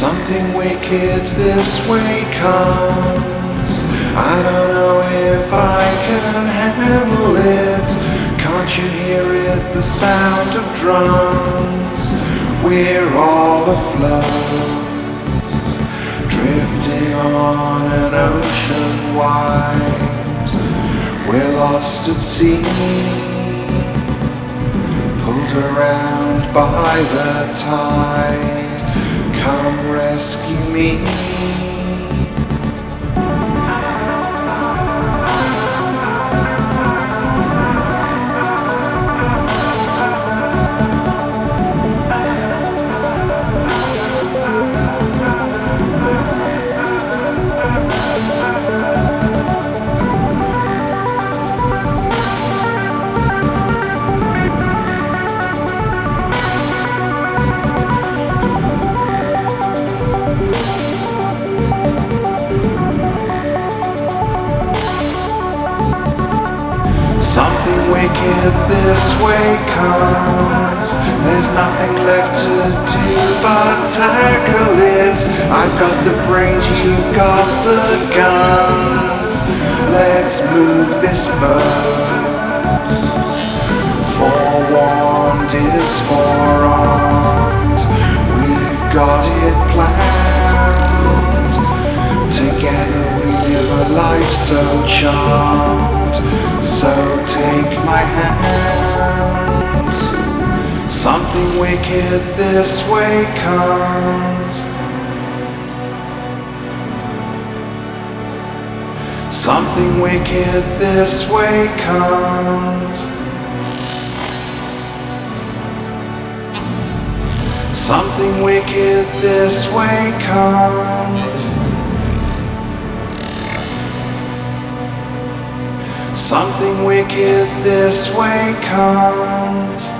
Something wicked this way comes. I don't know if I can handle it. Can't you hear it, the sound of drums? We're all afloat, drifting on an ocean wide. We're lost at sea, pulled around by the tide. Come rescue me. Something wicked this way comes. There's nothing left to do but tackle it. I've got the brains, you've got the guns. Let's move this boat. Forewarned is forearmed. We've got it planned. Together we live a life so charmed. So take my hand. Something wicked this way comes. Something wicked this way comes. Something wicked this way comes. Something wicked this way comes.